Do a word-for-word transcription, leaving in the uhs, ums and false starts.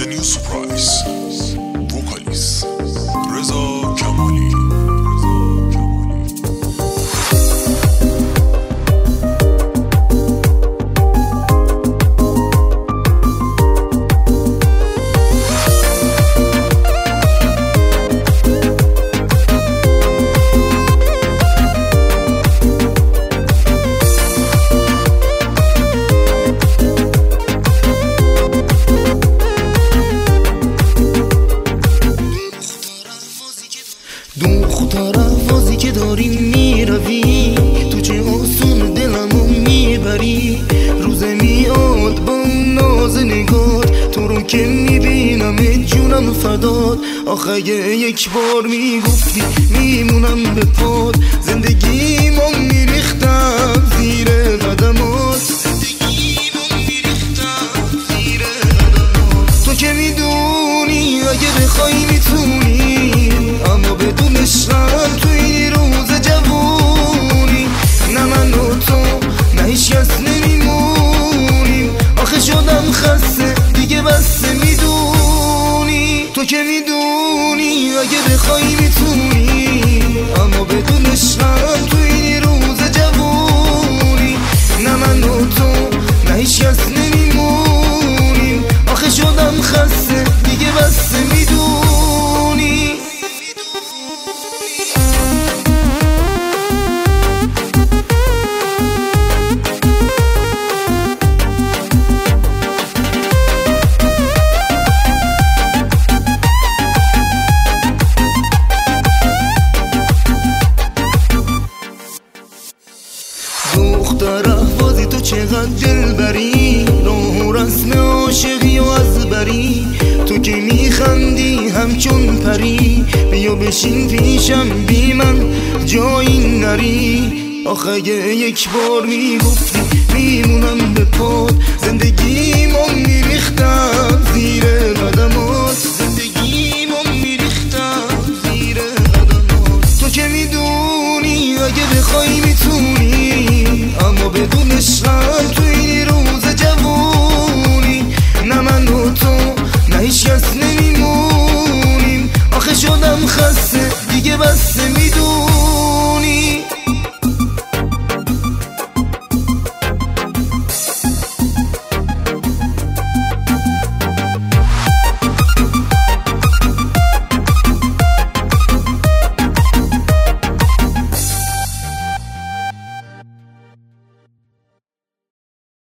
نیو سپرایز وکالیست رضا کمالی. دختر احوازی که داری میروی تو چه آسون دلمو میبری. روزه میاد با ناز نگات تو رو که میبینم جونم فدات. آخه یک بار میگفتی میمونم به پات. زندگیمو میریختم زیر قدمات. زندگیمو میریختم زیر قدمات. تو که میدونی اگه بخوای میتونی، اما بدون عشقم تو این روز جوونی. نه من و تو نه هیچ کس نمیمونیم. آخه شدم خسته دیگه بسته میدونی. تو که میدونی اگه بخوای میتونی، اما بدون عشقم تو این روز جوونی. نه من و تو نه هیچ کس نمیمونیم. آخه شدم خسته دیگه بسته میدونی. دختر احوازی تو چقدر دل بری، راه و رسم عاشقی و از بری. تو که میخندی همچون پری، بیا بشین پیشم بی من جایی نری. آخه یک بار میگفتی میمونم به پات. زندگیمو میریختم زیر قدمات. زندگیمو میریختم زیر قدمات. تو که میدونی اگه بخوای میتونی، اما بدون عشقم